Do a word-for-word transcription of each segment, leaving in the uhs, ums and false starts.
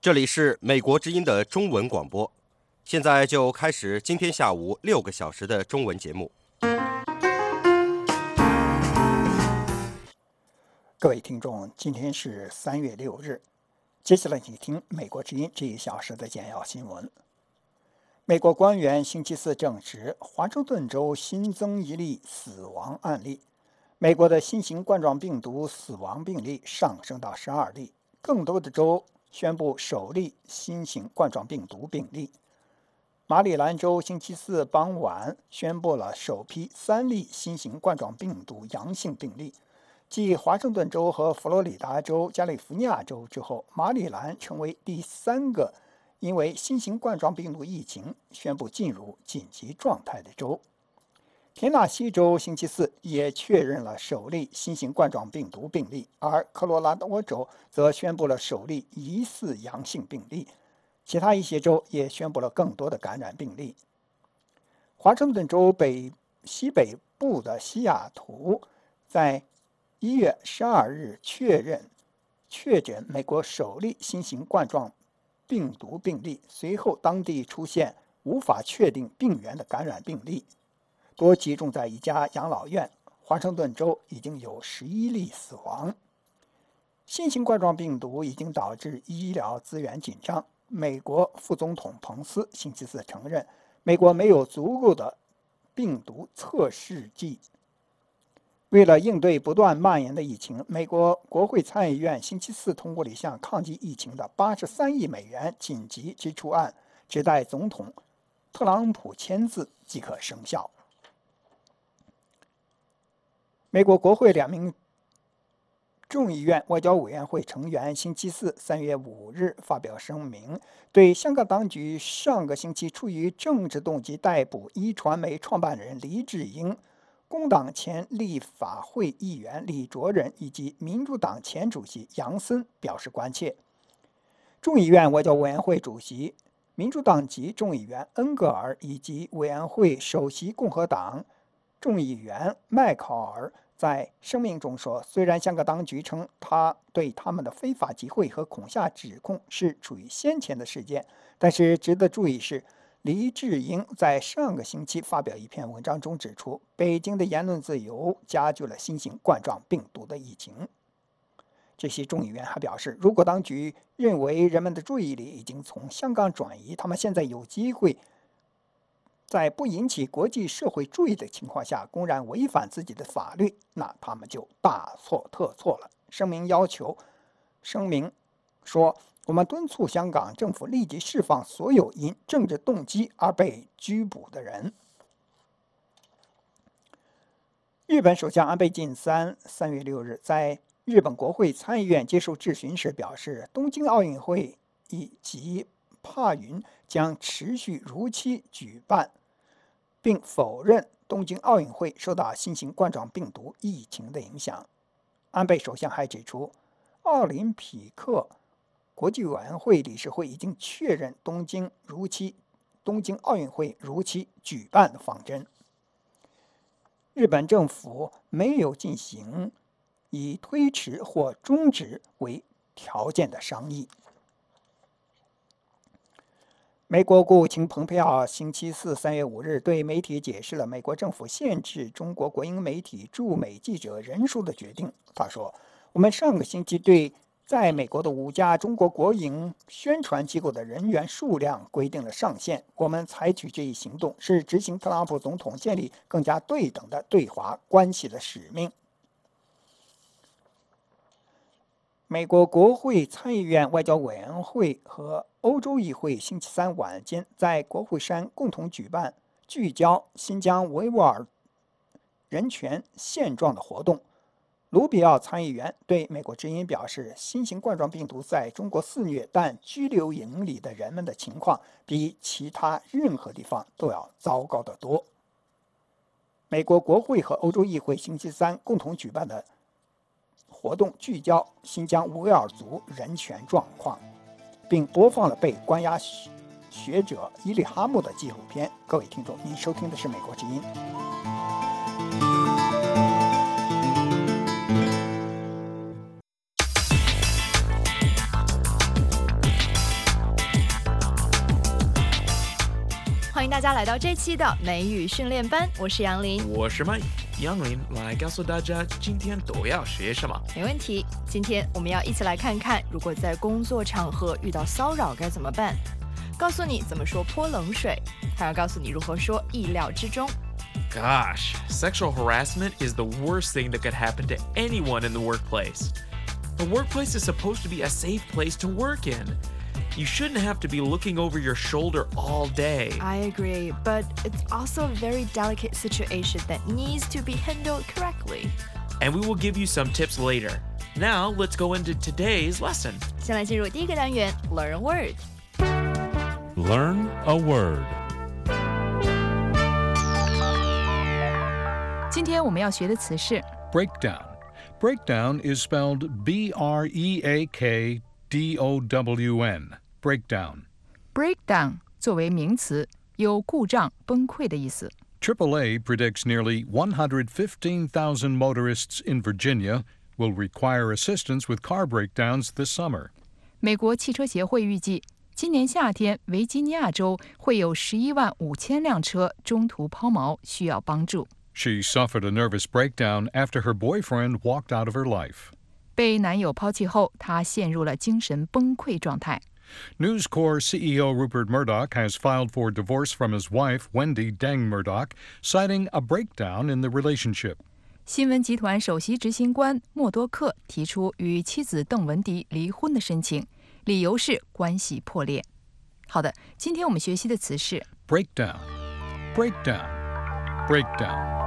这里是美国之音的中文广播，现在就开始今天下午六个小时的中文节目。 各位听众，今天是三月六日，接下来请听美国之音这一小时的简要新闻。美国官员星期四证实，华盛顿州新增一例死亡案例，美国的新型冠状病毒死亡病例上升到十二例，更多的州宣布首例新型冠状病毒病例。马里兰州星期四傍晚宣布了首批三例新型冠状病毒阳性病例，继华盛顿州和佛罗里达州、加利福尼亚州之后，马里兰成为第三个因为新型冠状病毒疫情宣布进入紧急状态的州。田纳西州星期四也确认了首例新型冠状病毒病例，而科罗拉多州则宣布了首例疑似阳性病例，其他一些州也宣布了更多的感染病例。华盛顿州北西北部的西雅图在一月十二日确认确诊美国首例新型冠状病毒病例，随后当地出现无法确定病源的感染病例，多集中在一家养老院。华盛顿州已经有十一例死亡。新型冠状病毒已经导致医疗资源紧张。美国副总统彭斯星期四承认，美国没有足够的病毒测试剂。为了应对不断蔓延的疫情，美国国会参议院星期四通过了一项抗击疫情的八十三亿美元紧急支出案，只待总统特朗普签字即可生效。美国国会两名众议院外交委员会成员星期四三月五日发表声明，对香港当局上个星期出于政治动机逮捕一传媒创办人黎智英、工党前立法会议员李卓人以及民主党前主席杨森表示关切。众议院外交委员会主席、民主党籍众议员恩格尔以及委员会首席共和党众议员麦考尔在声明中说，虽然香港当局称他对他们的非法集会和恐吓指控是处于先前的事件，但是值得注意是，黎智英在上个星期发表一篇文章中指出，北京的言论自由加剧了新型冠状病毒的疫情。这些众议员还表示，如果当局认为人们的注意力已经从香港转移，他们现在有机会在不引起国际社会注意的情况下公然违反自己的法律，那他们就大错特错了。声明要求，声明说，我们敦促香港政府立即释放所有因政治动机而被拘捕的人。日本首相安倍晋三三月六日在日本国会参议院接受质询时表示，东京奥运会以及帕运将持续如期举办，并否认东京奥运会受到新型冠状病毒疫情的影响。安倍首相还指出，奥林匹克国际委员会理事会已经确认东京如期东京奥运会如期举办的方针。日本政府没有进行以推迟或终止为条件的商议。美国国务卿蓬佩奥星期四三月五日对媒体解释了美国政府限制中国国营媒体驻美记者人数的决定。他说，我们上个星期对在美国的五家中国国营宣传机构的人员数量规定了上限。我们采取这一行动是执行特朗普总统建立更加对等的对华关系的使命。美国国会参议院外交委员会和欧洲议会星期三晚间在国会山共同举办聚焦新疆维吾尔人权现状的活动。卢比奥参议员对美国之音表示，新型冠状病毒在中国肆虐，但拘留营里的人们的情况比其他任何地方都要糟糕得多。美国国会和欧洲议会星期三共同举办的活动聚焦新疆维吾尔族人权状况，并播放了被关押学者伊利哈木的纪录片。各位听众，您收听的是美国之音。 欢迎大家来到这期的美语训练班，我是杨林， 我是 Mike。杨林来告诉大家今天都要学什么。 没问题，今天我们要一起来看看，如果在工作场合遇到骚扰该怎么办，告诉你怎么说泼冷水，还要告诉你如何说意料之中。 Gosh, sexual harassment is the worst thing that could happen to anyone in the workplace. The workplace is supposed to be a safe place to work in. You shouldn't have to be looking over your shoulder all day. I agree, but it's also a very delicate situation that needs to be handled correctly. And we will give you some tips later. Now, let's go into today's lesson. 先来进入第一个单元 Learn a Word. Learn a word. 今天我们要学的词是 Breakdown. Breakdown is spelled B R E A K D O W N. Breakdown. breakdown 作为名词，有故障、崩溃的意思。 triple A predicts nearly one hundred fifteen thousand motorists in Virginia will require assistance with car breakdowns this summer. 美国汽车协会预计，今年夏天维吉尼亚州会有十一万五千辆车中途抛锚，需要帮助。 She suffered a nervous breakdown after her boyfriend walked out of her life. 被男友抛弃后，她陷入了精神崩溃状态。 News Corp C E O Rupert Murdoch has filed for divorce from his wife, Wendy Deng Murdoch, citing a breakdown in the relationship. 新闻集团首席执行官默多克提出与妻子邓文迪离婚的申请，理由是关系破裂。好的，今天我们学习的词是 breakdown, breakdown, breakdown.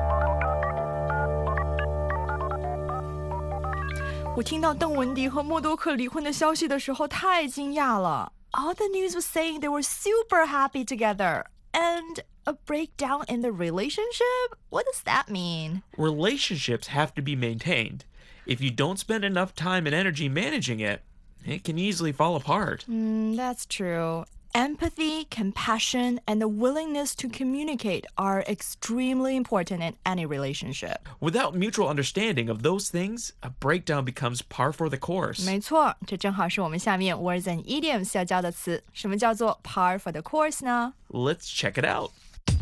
我听到邓文迪和默多克离婚的消息的时候太惊讶了。All the news was saying they were super happy together. And a breakdown in the relationship? What does that mean? Relationships have to be maintained. If you don't spend enough time and energy managing it, it can easily fall apart. Mm, that's true. Empathy, compassion, and the willingness to communicate are extremely important in any relationship. Without mutual understanding of those things, a breakdown becomes par for the course. 没错，这正好是我们下面 words and idioms 要教的词。什么叫做 par for the course 呢？ Let's check it out.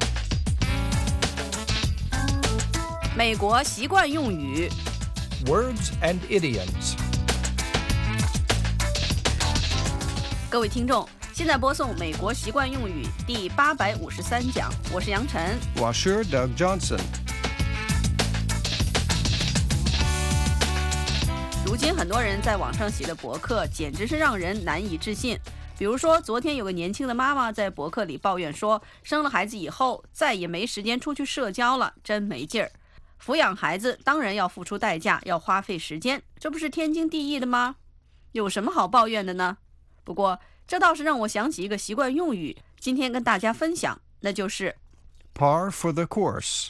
美国习惯用语 Words and idioms. 各位听众，现在播送美国习惯用语第八百五十三讲，我是杨晨。 我是 Doug Johnson. 如今很多人在网上写的博客简直是让人难以置信。比如说，昨天有个年轻的妈妈在博客里抱怨说，生了孩子以后再也没时间出去社交了，真没劲儿。抚养孩子当然要付出代价，要花费时间，这不是天经地义的吗？有什么好抱怨的呢？不过这倒是让我想起一个习惯用语，今天跟大家分享，那就是 Par for the course.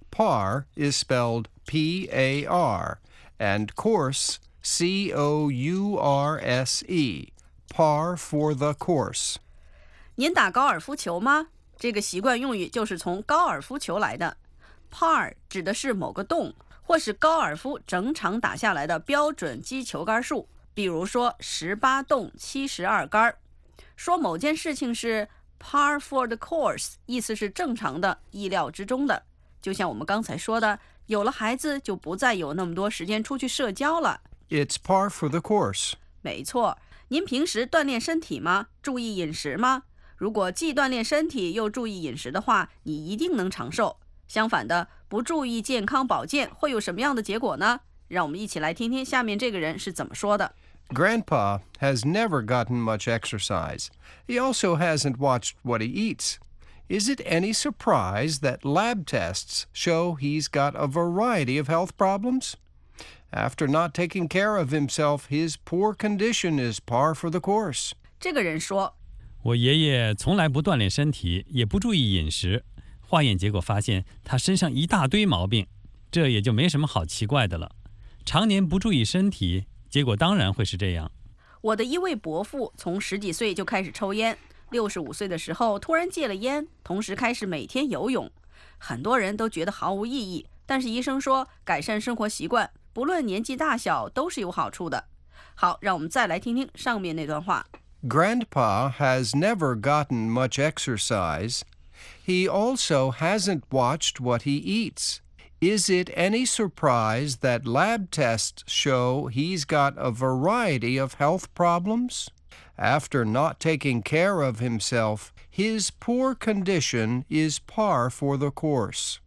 Par is spelled P A R, and course, C O U R S E. Par for the course. 您打高尔夫球吗？这个习惯用语就是从高尔夫球来的。Par 指的是某个洞，或是高尔夫整场打下来的标准击球杆数，比如说十八洞七十二杆。说某件事情是 par for the course， 意思是正常的，意料之中的。就像我们刚才说的，有了孩子就不再有那么多时间出去社交了。 It's par for the course. 没错，您平时锻炼身体吗？注意饮食吗？如果既锻炼身体又注意饮食的话，你一定能长寿。相反的，不注意健康保健会有什么样的结果呢？让我们一起来听听下面这个人是怎么说的。 Grandpa has never gotten much exercise. He also hasn't watched what he eats. Is it any surprise that lab tests show he's got a variety of health problems? After not taking care of himself, his poor condition is par for the course. 这个人说， 我爷爷从来不锻炼身体，也不注意饮食，化验结果发现他身上一大堆毛病，这也就没什么好奇怪的了。常年不注意身体，结果当然会是这样。 我的一位伯父从十几岁就开始抽烟，六十五岁的时候突然戒了烟，同时开始每天游泳。很多人都觉得毫无意义，但是医生说改善生活习惯，不论年纪大小都是有好处的。好，让我们再来听听上面那段话。 Grandpa has never gotten much exercise. He also hasn't watched what he eats. Is it any surprise that lab tests show he's got a variety of health problems? After not taking care of himself, his poor condition is par for the course.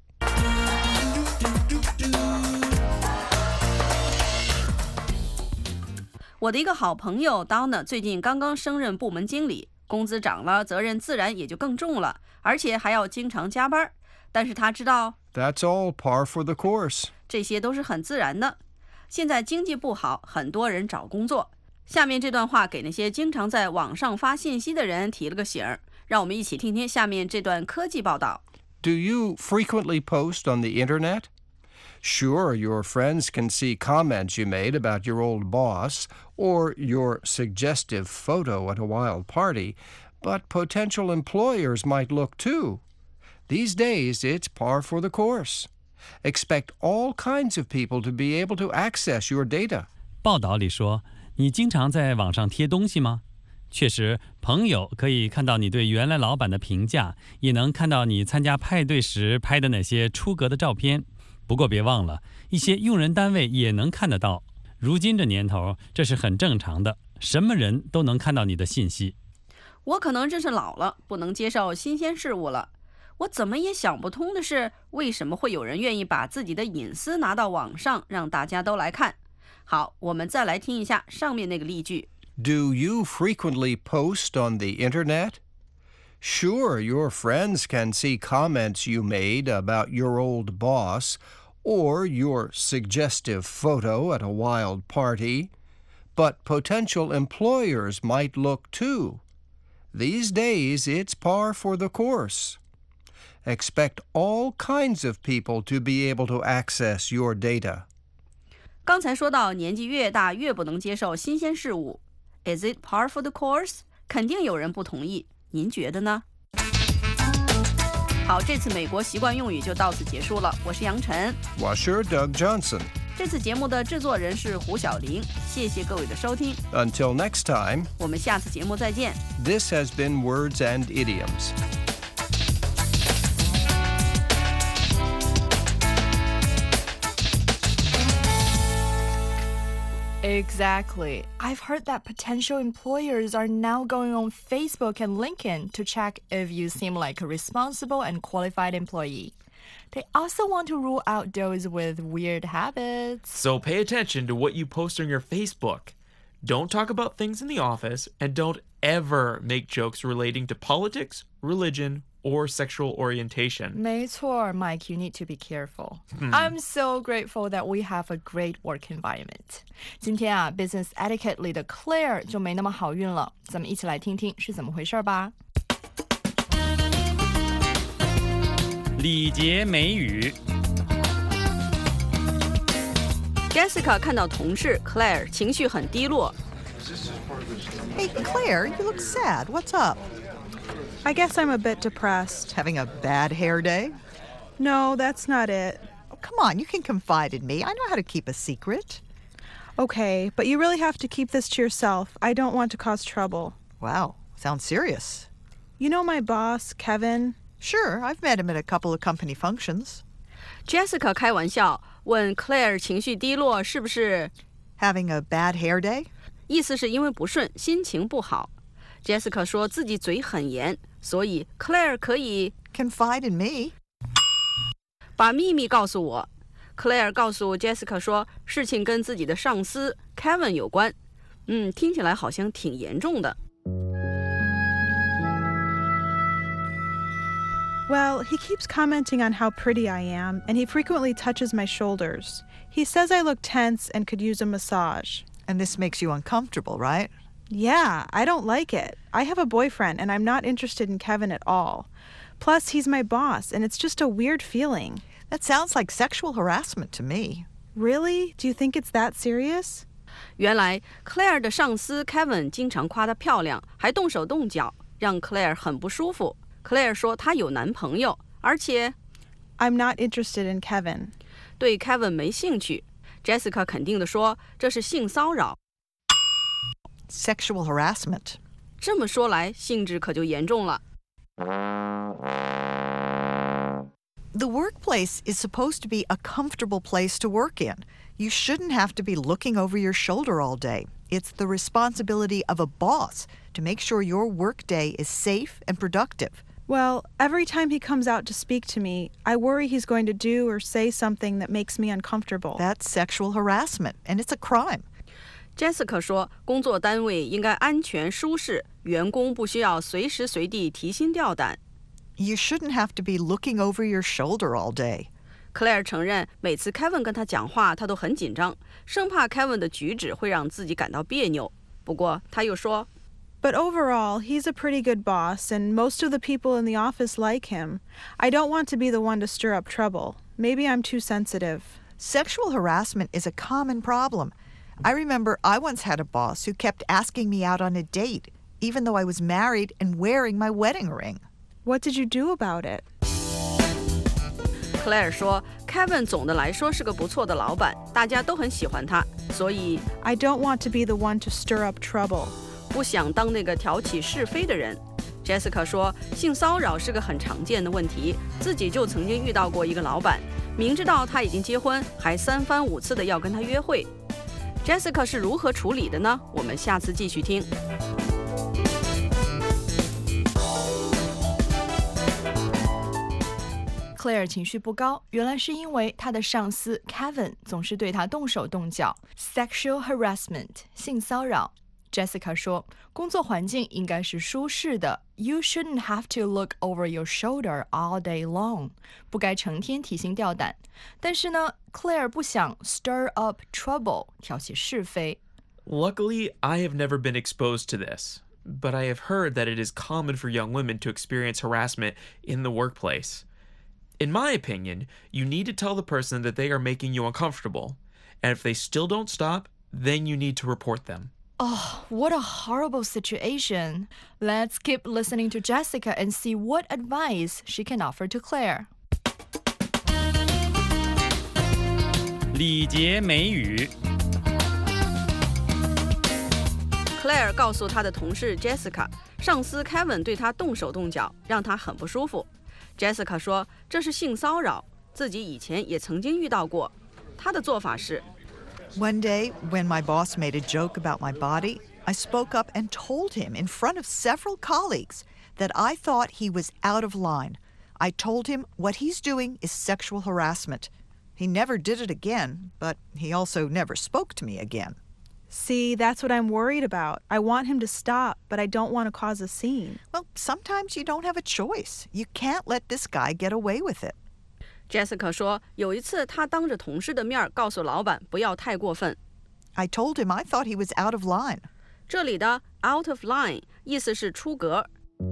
我的一个好朋友 Donna 最近刚刚升任部门经理，工资涨了，责任自然也就更重了，而且还要经常加班。但是他知道 That's all par for the course. 这些都是很自然的。现在经济不好，很多人找工作。下面这段话给那些经常在网上发信息的人提了个醒儿，让我们一起听听下面这段科技报道。 Do you frequently post on the internet? Sure, your friends can see comments you made about your old boss or your suggestive photo at a wild party, but potential employers might look too. These days, it's par for the course. Expect all kinds of people to be able to access your data. 报道里说，你经常在网上贴东西吗？确实，朋友可以看到你对原来老板的评价，也能看到你参加派对时拍的那些出格的照片。不过别忘了，一些用人单位也能看得到。如今这年头，这是很正常的，什么人都能看到你的信息。 我可能真是老了，不能接受新鲜事物了。我怎么也想不通的是，为什么会有人愿意把自己的隐私拿到网上，让大家都来看？好，我们再来听一下上面那个例句。 Do you frequently post on the internet? Sure, your friends can see comments you made about your old boss or your suggestive photo at a wild party, but potential employers might look too. These days, it's par for the course. Expect all kinds of people to be able to access your data. 刚才说到年纪越大越不能接受新鲜事物 Is it par for the course? 肯定有人不同意，您觉得呢？好，这次美国习惯用语就到此结束了。我是杨晨， 我是 Doug Johnson。 这次节目的制作人是胡小玲，谢谢各位的收听。 Until next time, 我们下次节目再见。 This has been Words and Idioms. Exactly. I've heard that potential employers are now going on Facebook and LinkedIn to check if you seem like a responsible and qualified employee. They also want to rule out those with weird habits. So pay attention to what you post on your Facebook. Don't talk about things in the office, and don't ever make jokes relating to politics, religion, or sexual orientation. 没错 Mike, you need to be careful. I'm so grateful that we have a great work environment. 今天啊 Business Etiquette 里的 Claire 就没那么好运了，咱们一起来听听是怎么回事吧。 礼节美语。 Jessica 看到同事 Claire 情绪很低落。 Hey, Claire, you look sad. What's up? I guess I'm a bit depressed. Having a bad hair day? No, that's not it. Oh, come on, you can confide in me. I know how to keep a secret. Okay, but you really have to keep this to yourself. I don't want to cause trouble. Wow, sounds serious. You know my boss, Kevin? Sure, I've met him at a couple of company functions. Jessica 开玩笑问 Claire 情绪低落是不是 Having a bad hair day? 意思是因为不顺，心情不好。Jessica 说自己嘴很严，所以 Claire 可以 Confide in me. 把秘密告诉我。Claire 告诉 Jessica 说事情跟自己的上司 Kevin 有关。嗯，听起来好像挺严重的。 Well, he keeps commenting on how pretty I am, and he frequently touches my shoulders. He says I look tense and could use a massage. And this makes you uncomfortable, right? Yeah, I don't like it. I have a boyfriend, and I'm not interested in Kevin at all. Plus, he's my boss, and it's just a weird feeling. That sounds like sexual harassment to me. Really? Do you think it's that serious? 原来 Claire 的上司 Kevin 经常夸她漂亮，还动手动脚，让 Claire 很不舒服。Claire 说她有男朋友，而且 I'm not interested in Kevin. 对 Kevin 没兴趣。Jessica 肯定地说这是性骚扰。 Sexual harassment. 这么说来，性质可就严重了。 The workplace is supposed to be a comfortable place to work in. You shouldn't have to be looking over your shoulder all day. It's the responsibility of a boss to make sure your workday is safe and productive. Well, every time he comes out to speak to me, I worry he's going to do or say something that makes me uncomfortable. That's sexual harassment, and it's a crime. Jessica 说，工作单位应该安全舒适，员工不需要随时随地提心吊胆。 You shouldn't have to be looking over your shoulder all day. Claire 承认，每次 Kevin 跟他讲话，他都很紧张，生怕 Kevin 的举止会让自己感到别扭。不过他又说 But overall, he's a pretty good boss, and most of the people in the office like him. I don't want to be the one to stir up trouble. Maybe I'm too sensitive. Sexual harassment is a common problem. I remember I once had a boss who kept asking me out on a date, even though I was married and wearing my wedding ring. What did you do about it? Claire 说 Kevin 总的来说是个不错的老板，大家都很喜欢他，所以 I don't want to be the one to stir up trouble. 不想当那个挑起是非的人。 Jessica 说，性骚扰是个很常见的问题，自己就曾经遇到过一个老板，明知道他已经结婚，还三番五次的要跟他约会。 Jessica 是如何处理的呢？我们下次继续听。 Claire 情绪不高，原来是因为她的上司 Kevin 总是对她动手动脚 ，sexual harassment 性骚扰。Jessica 说，工作环境应该是舒适的 ，You shouldn't have to look over your shoulder all day long， 不该成天提心吊胆。但是呢 ，Claire 不想 stir up trouble 挑起是非。 Luckily, I have never been exposed to this, but I have heard that it is common for young women to experience harassment in the workplace. In my opinion, you need to tell the person that they are making you uncomfortable, and if they still don't stop, then you need to report them. Oh, what a horrible situation. Let's keep listening to Jessica and see what advice she can offer to Claire. 礼节美语 Claire 告诉她的同事 Jessica， 上司 Kevin 对她动手动脚，让她很不舒服。Jessica 说这是性骚扰，自己以前也曾经遇到过。她的做法是 One day, when my boss made a joke about my body, I spoke up and told him in front of several colleagues that I thought he was out of line. I told him what he's doing is sexual harassment. He never did it again, but he also never spoke to me again. See, that's what I'm worried about. I want him to stop, but I don't want to cause a scene. Well, sometimes you don't have a choice. You can't let this guy get away with it. Jessica 说，有一次她当着同事的面告诉老板不要太过分。 I told him I thought he was out of line. 这里的 out of line 意思是出格。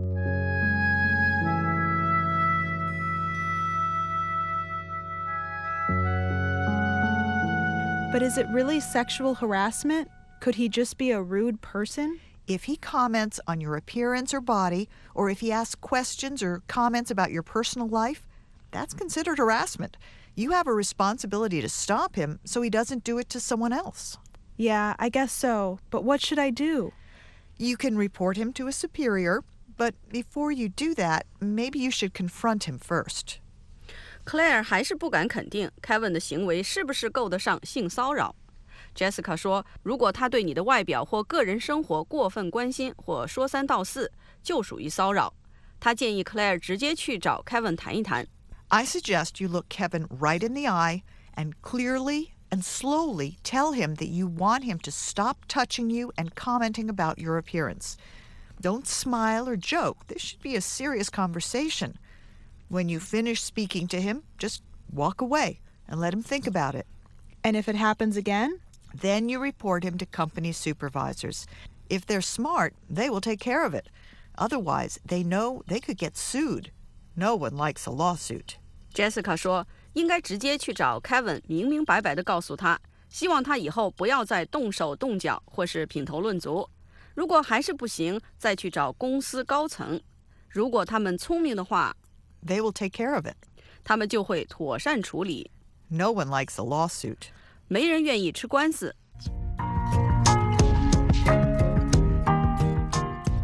But is it really sexual harassment? Could he just be a rude person? If he comments on your appearance or body, or if he asks questions or comments about your personal life, that's considered harassment. You have a responsibility to stop him so he doesn't do it to someone else. Yeah, I guess so. But what should I do? You can report him to a superior, but before you do that, maybe you should confront him first. Claire 还是不敢肯定 Kevin 的行为是不是够得上性骚扰。Jessica 说，如果他对你的外表或个人生活过分关心或说三道四，就属于骚扰。她建议 Claire 直接去找 Kevin 谈一谈。 I suggest you look Kevin right in the eye and clearly and slowly tell him that you want him to stop touching you and commenting about your appearance. Don't smile or joke. This should be a serious conversation. When you finish speaking to him, just walk away and let him think about it. And if it happens again? Then you report him to company supervisors. If they're smart, they will take care of it. Otherwise, they know they could get sued. No one likes a lawsuit. Jessica 说，应该直接去找 Kevin， 明明白白地告诉他，希望他以后不要再动手动脚或是品头论足。如果还是不行，再去找公司高层。如果他们聪明的话， They will take care of it. 他们就会妥善处理。 No one likes a lawsuit. 没人愿意吃官司。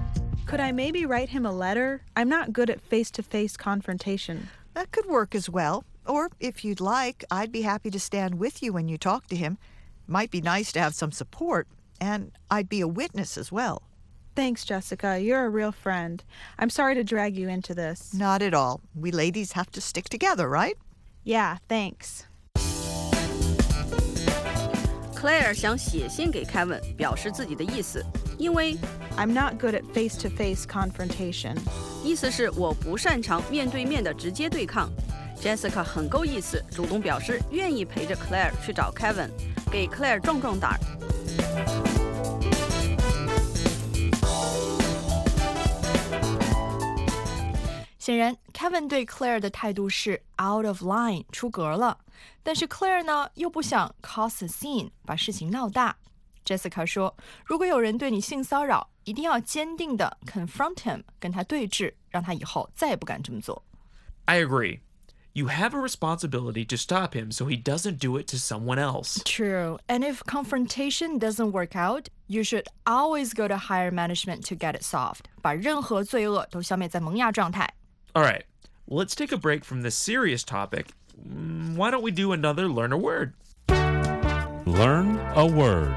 Could I maybe write him a letter? I'm not good at face-to-face confrontation. That could work as well. Or, if you'd like, I'd be happy to stand with you when you talk to him. Might be nice to have some support, and I'd be a witness as well. Thanks, Jessica. You're a real friend. I'm sorry to drag you into this. Not at all. We ladies have to stick together, right? Yeah, thanks. Claire 想写信给 Kevin 表示自己的意思，因为 I'm not good at face-to-face confrontation. 意思是我不擅长面对面的直接对抗。Jessica 很够意思，主动表示愿意陪着 Claire 去找 Kevin， 给 Claire 壮壮胆儿。 显然 ，Kevin 对 Claire 的态度是 out of line， 出格了。但是 Claire 呢，又不想 cause a scene， 把事情闹大。Jessica 说，如果有人对你性骚扰，一定要坚定地 confront him， 跟他对峙，让他以后再也不敢这么做。 I agree. You have a responsibility to stop him so he doesn't do it to someone else. True. And if confrontation doesn't work out, you should always go to higher management to get it solved. 把任何罪恶都消灭在萌芽状态。 All right, let's take a break from this serious topic. Why don't we do another Learn a Word? Learn a word.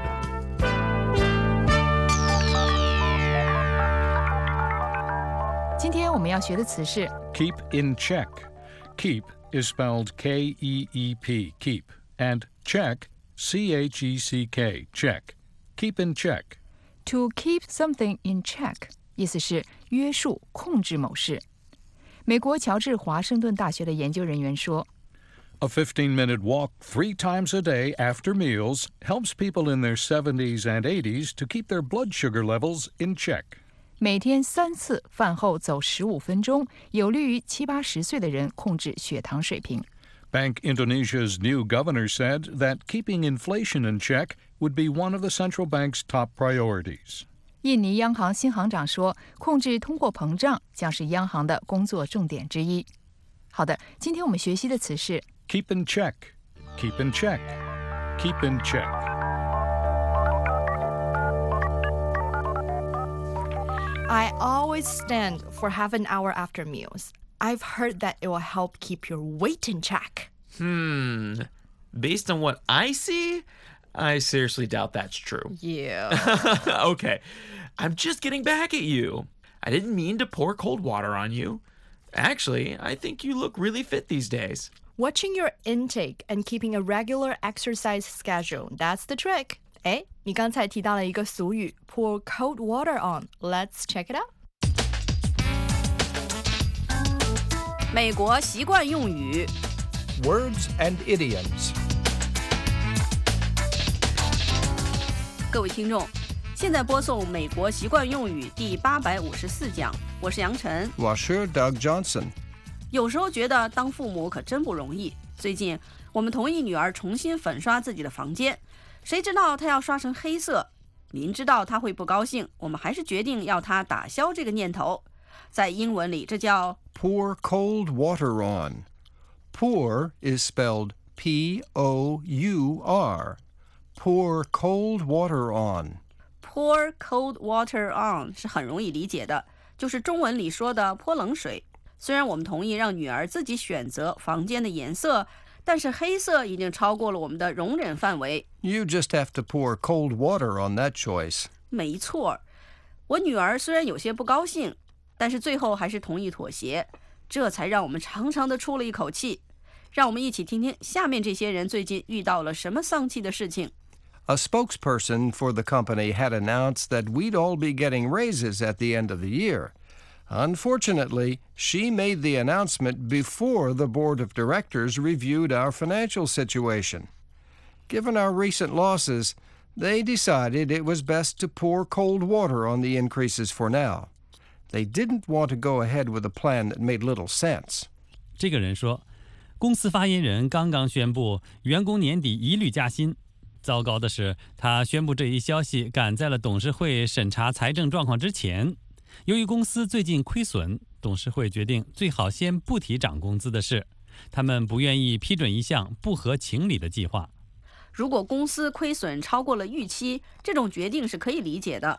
Today 我们要学的词是 Keep in check. Keep is spelled K E E P, keep, and check, C H E C K, check. Keep in check. To keep something in check 意思是约束、控制某事。美国乔治华盛顿大学的研究人员说 A fifteen-minute walk three times a day after meals helps people in their seventies and eighties to keep their blood sugar levels in check. 每天三次饭后走十五分钟，有利于七八十岁的人控制血糖水平。 Bank Indonesia's new governor said that keeping inflation in check would be one of the central bank's top priorities. 印尼央行新行长说，控制通货膨胀将是央行的工作重点之一。好的，今天我们学习的词是 Keep in check, keep in check, keep in check. I always stand for half an hour after meals. I've heard that it will help keep your weight in check. Hmm. Based on what I see, I seriously doubt that's true. Yeah. Okay. I'm just getting back at you. I didn't mean to pour cold water on you. Actually, I think you look really fit these days. Watching your intake and keeping a regular exercise schedule, that's the trick. 哎，你刚才提到了一个俗语 pour cold water on. Let's check it out. 美国习惯用语 Words and idioms. 各位听众，现在播送美国习惯用语第八百五十四讲，我是杨晨， 我是 Doug Johnson. 有时候觉得当父母可真不容易。最近我们同意女儿重新粉刷自己的房间，谁知道她要刷成黑色？明知道她会不高兴，我们还是决定要她打消这个念头。在英文里，这叫 Pour cold water on. Pour is spelled P O U R. Pour cold water on. pour cold water on 是很容易理解的，就是中文里说的泼冷水。虽然我们同意让女儿自己选择房间的颜色，但是黑色已经超过了我们的容忍范围。 You just have to pour cold water on that choice. 没错，我女儿虽然有些不高兴，但是最后还是同意妥协，这才让我们长长的出了一口气。让我们一起听听下面这些人最近遇到了什么丧气的事情。 A spokesperson for the company had announced that we'd all be getting raises at the end of the year. Unfortunately, she made the announcement before the board of directors reviewed our financial situation. Given our recent losses, they decided it was best to pour cold water on the increases for now. They didn't want to go ahead with a plan that made little sense. 这个人说，公司发言人刚刚宣布员工年底一律加薪。糟糕的是，他宣布这一消息赶在了董事会审查财政状况之前。由于公司最近亏损，董事会决定最好先不提涨工资的事。他们不愿意批准一项不合情理的计划。 如果公司亏损超过了预期，这种决定是可以理解的。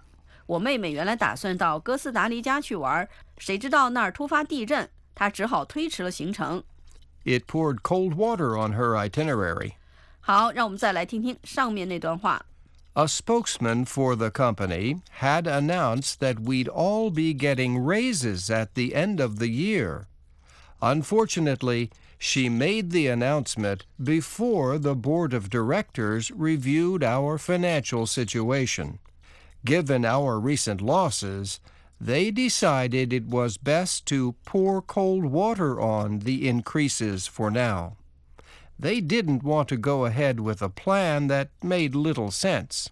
我妹妹原来打算到哥斯达黎加去玩，谁知道那儿突发地震，她只好推迟了行程。 It poured cold water on her itinerary. 好，让我们再来听听上面那段话。 A spokesman for the company had announced that we'd all be getting raises at the end of the year. Unfortunately, she made the announcement before the board of directors reviewed our financial situation. Given our recent losses, they decided it was best to pour cold water on the increases for now. They didn't want to go ahead with a plan that made little sense.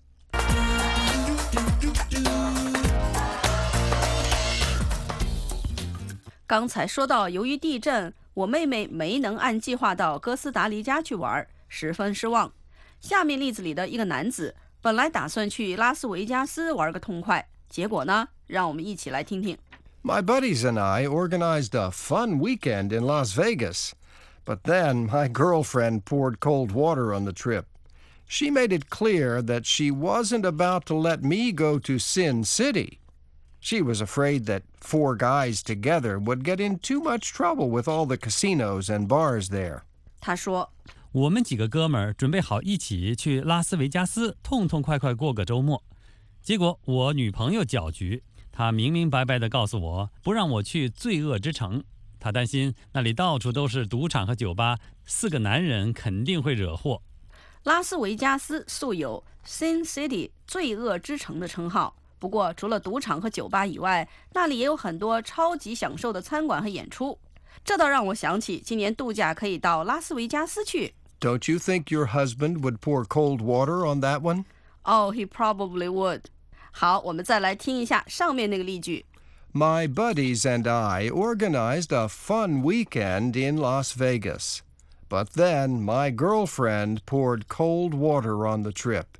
刚才说到，由于地震，我妹妹没能按计划到哥斯达黎加去玩，十分失望。下面例子里的一个男子本来打算去拉斯维加斯玩个痛快，结果呢，让我们一起来听听。 My buddies and I organized a fun weekend in Las Vegas. But then my girlfriend poured cold water on the trip. She made it clear that she wasn't about to let me go to Sin City. She was afraid that four guys together would get in too much trouble with all the casinos and bars there. 他说， 我们几个哥们儿准备好一起去拉斯维加斯痛痛快快过个周末，结果我女朋友搅局，她明明白白地告诉我不让我去罪恶之城。 他担心那里到处都是赌场和酒吧，四个男人肯定会惹祸。 拉斯维加斯素有 Sin City 罪恶之城的称号，不过除了赌场和酒吧以外，那里也有很多超级享受的餐馆和演出。这倒让我想起今年度假可以到拉斯维加斯去。 Don't you think your husband would pour cold water on that one? Oh, he probably would. 好，我们再来听一下上面那个例句。 My buddies and I organized a fun weekend in Las Vegas. But then my girlfriend poured cold water on the trip.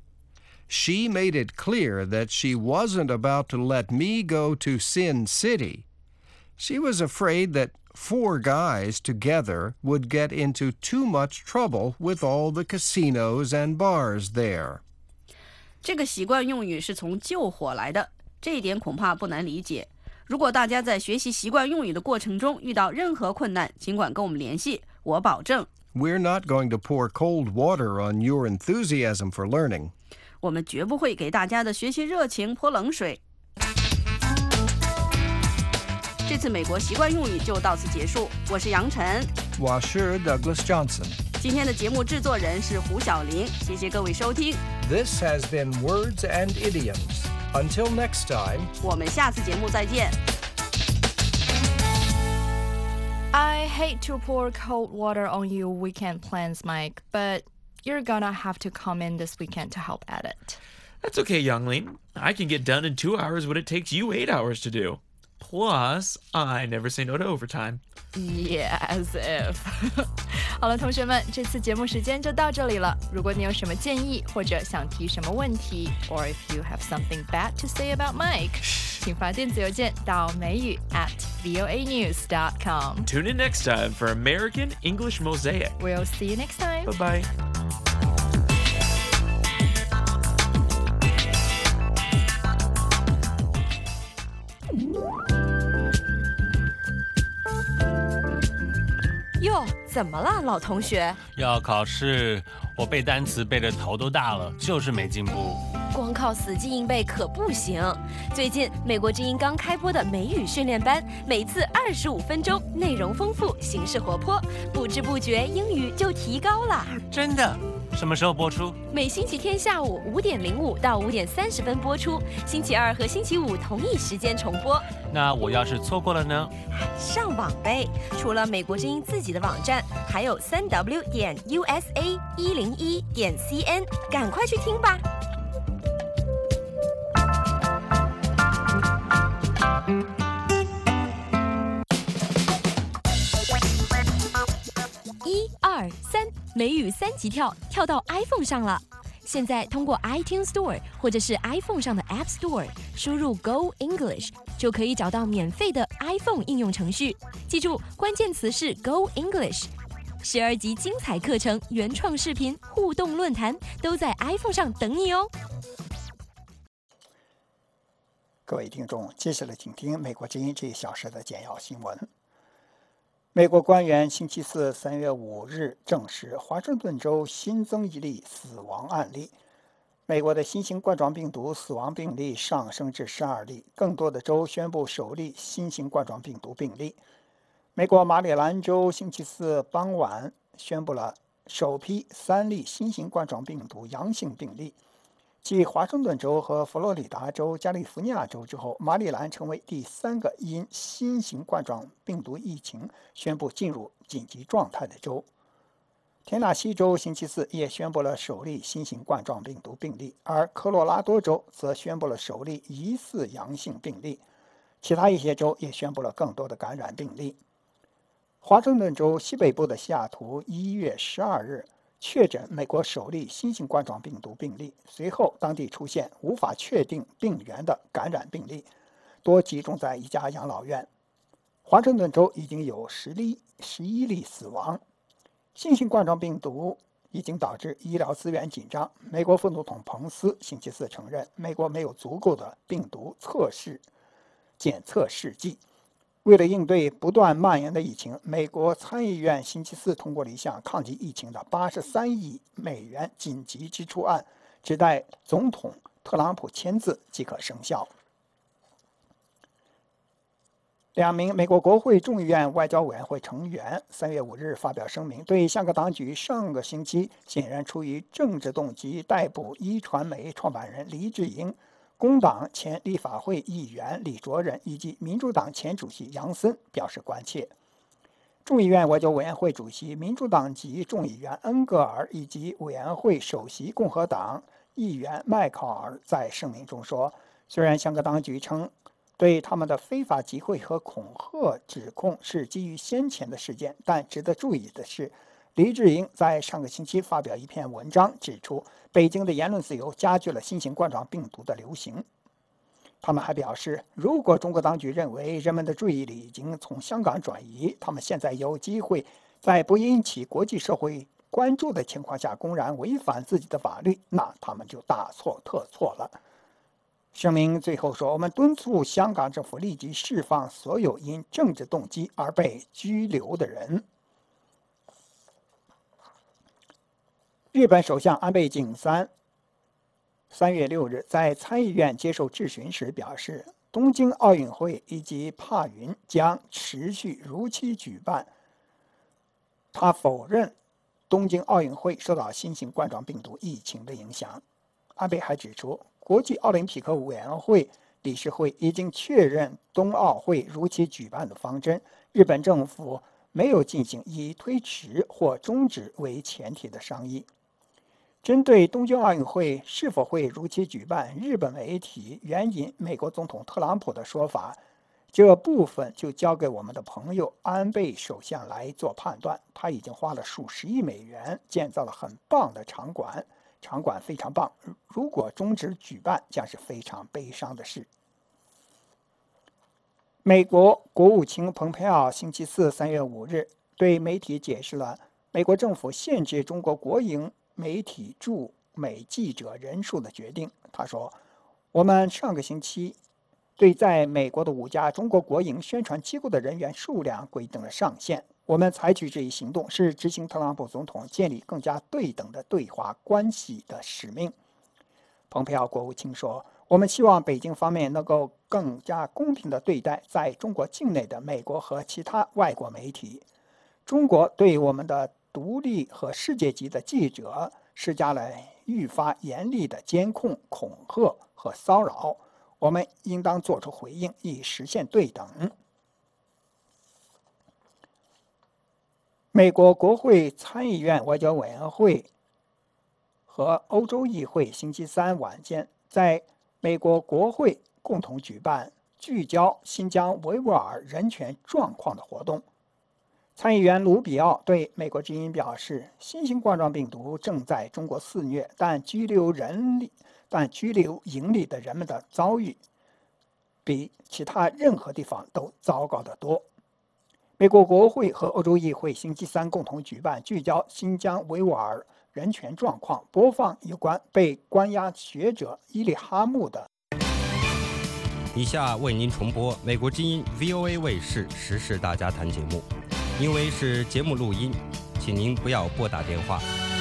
She made it clear that she wasn't about to let me go to Sin City. She was afraid that four guys together would get into too much trouble with all the casinos and bars there. 这个习惯用语是从救火来的，这一点恐怕不难理解。 如果大家在学习习惯用语的过程中遇到任何困难，尽管跟我们联系，我保证 We're not going to pour cold water on your enthusiasm for learning. 我们绝不会给大家的学习热情泼冷水。这次美国习惯用语就到此结束，我是杨晨， 我是 Douglas Johnson。 今天的节目制作人是胡小玲，谢谢各位收听。 This has been Words and Idioms. Until next time, 我们下次节目再见。 I hate to pour cold water on your weekend plans, Mike, but you're gonna have to come in this weekend to help edit. That's okay, Youngling. I can get done in two hours what it takes you eight hours to do. Plus, I never say no to overtime. Yeah, as if. 好了，同学们，这次节目时间就到这里了。如果你有什么建议或者想提什么问题 ，or if you have something bad to say about Mike， 请发电子邮件到美语 at voanews dot com. Tune in next time for American English Mosaic. We'll see you next time. Bye-bye. Yo, 哟，怎么了，老同学？ 要考试，我背单词背得头都大了，就是没进步。 光靠死记硬背可不行。最近美国之音刚开播的美语训练班，每次二十五分钟，内容丰富，形式活泼，不知不觉英语就提高了。 真的？什么时候播出？ 每星期天下午五点零五到五点三十分播出，星期二和星期五同一时间重播。 那我要是错过了呢？ 上网呗！除了美国之音自己的网站，还有三 w 点 u s a 一零一点 c n， 赶快去听吧。一二三，美语三级跳，跳到 iPhone 上了。现在通过 iTunes Store 或者是 iPhone 上的 App Store 输入 Go English， 就可以找到免费的 iPhone 应用程序。记住，关键词是 Go English。十二集精彩课程、原创视频、互动论坛都在 iPhone 上等你哦。 各位听众，接下来请听美国之音这一小时的简要新闻。美国官员星期四三月五日证实，华盛顿州新增一例死亡案例。美国的新型冠状病毒死亡病例上升至十二例，更多的州宣布首例新型冠状病毒病例。美国马里兰州星期四傍晚宣布了首批三例新型冠状病毒阳性病例。继华盛顿州和佛罗里达州、加利福尼亚州之后，马里兰成为第三个因新型冠状病毒疫情宣布进入紧急状态的州。田纳西州星期四也宣布了首例新型冠状病毒病例，而科罗拉多州则宣布了首例疑似阳性病例。其他一些州也宣布了更多的感染病例。华盛顿州西北部的西雅图一月十二日确诊美国首例新型冠状病毒病例，随后当地出现无法确定病源的感染病例，多集中在一家养老院。华盛顿州已经有十例、十一例死亡。新型冠状病毒已经导致医疗资源紧张。美国副总统彭斯星期四承认，美国没有足够的病毒测试检测试剂。为了应对不断蔓延的疫情，美国参议院星期四通过了一项抗击疫情的八十三亿美元紧急支出案，只待总统特朗普签字即可生效。两名美国国会众议院外交委员会成员三月五日发表声明，对香港当局上个星期显然出于政治动机逮捕一传媒创办人黎智英、工党前立法会议员李卓人以及民主党前主席杨森表示关切。众议院外交委员会主席、民主党籍众议员恩格尔以及委员会首席共和党议员麦考尔在声明中说，虽然香港当局称对他们的非法集会和恐吓指控是基于先前的事件，但值得注意的是，黎智英在上个星期发表一篇文章，指出北京的言论自由加剧了新型冠状病毒的流行。他们还表示，如果中国当局认为人们的注意力已经从香港转移，他们现在有机会在不引起国际社会关注的情况下公然违反自己的法律，那他们就大错特错了。声明最后说，我们敦促香港政府立即释放所有因政治动机而被拘留的人。日本首相安倍晋三三月六日在参议院接受质询时表示，东京奥运会以及帕运将持续如期举办。他否认东京奥运会受到新型冠状病毒疫情的影响。安倍还指出，国际奥林匹克委员会理事会已经确认冬奥会如期举办的方针，日本政府没有进行以推迟或终止为前提的商议。针对东京奥运会是否会如期举办，日本媒体援引美国总统特朗普的说法，这部分就交给我们的朋友安倍首相来做判断。他已经花了数十亿美元建造了很棒的场馆，场馆非常棒，如果终止举办将是非常悲伤的事。美国国务卿蓬佩奥星期四三月五日对媒体解释了美国政府限制中国国营媒体驻美记者人数的决定。他说，我们上个星期对在美国的五家中国国营宣传机构的人员数量规定了上限。我们采取这一行动是执行特朗普总统建立更加对等的对华关系的使命。蓬佩奥国务卿说，我们希望北京方面能够更加公平地对待在中国境内的美国和其他外国媒体。中国对我们的独立和世界级的记者施加了愈发严厉的监控、恐吓和骚扰，我们应当作出回应，以实现对等。美国国会参议院外交委员会和欧洲议会星期三晚间在美国国会共同举办聚焦新疆维吾尔人权状况的活动。参议员卢比奥对美国之音表示，新型冠状病毒正在中国肆虐，但拘留人里但拘留营里的人们的遭遇比其他任何地方都糟糕得多。美国国会和欧洲议会星期三共同举办聚焦新疆维吾尔人权状况，播放有关被关押学者伊利哈木的。 以下为您重播美国之音 V O A 卫视时事大家谈节目，因为是节目录音，请您不要拨打电话。